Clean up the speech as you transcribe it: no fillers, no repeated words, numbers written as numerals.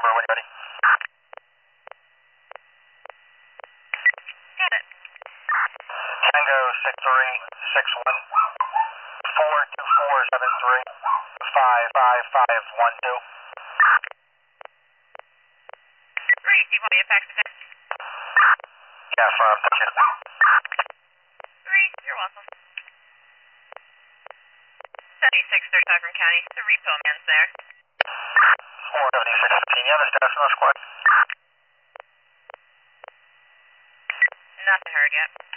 number when you're ready. Got it. Tango 6361 42473 55512. Great. Do you want me to fax it in? Yeah, thank you. Great. You're welcome. 7635 from County. The repo man's there. 47615. Yeah, the status on the squad. Nothing heard yet.